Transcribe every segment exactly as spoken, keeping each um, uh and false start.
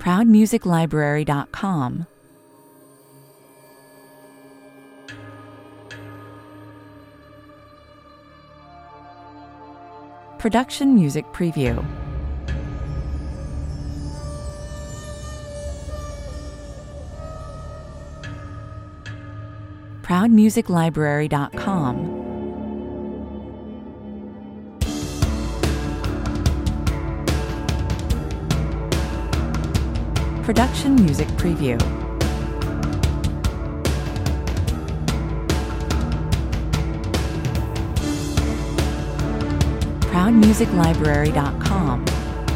proud music library dot com, Production Music Preview, proud music library dot com, Production Music Preview, proud music library dot com,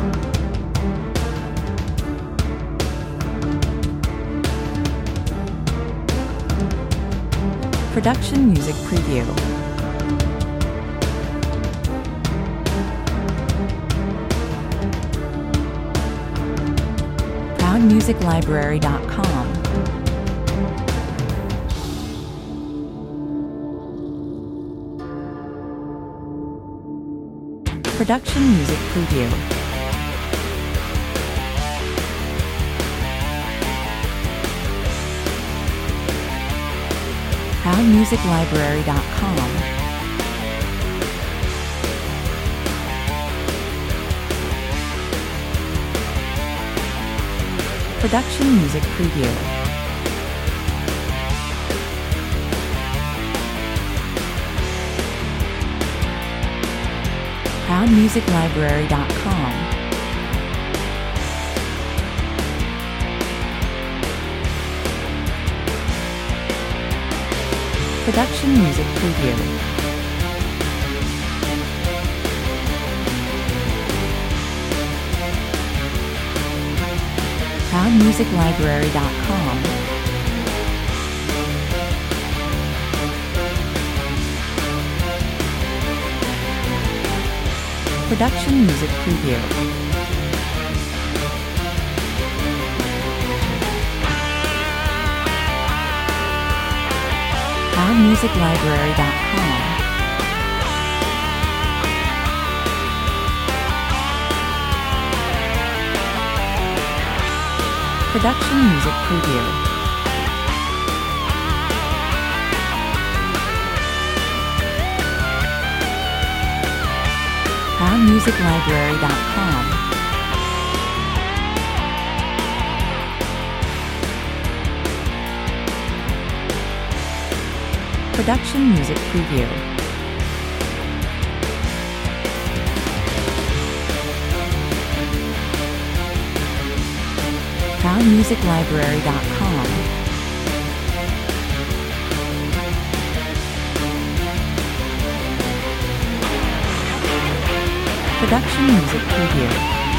Production Music Preview, proud music library dot com, Production Music Preview, proud music library dot com, Production Music Preview, proud music library dot com, Production Music Preview, proud music library dot com, Production Music Preview, proud music library dot com, Production Music Preview, proud music library dot com, Production Music Preview, proud music library dot com, Production Music Preview.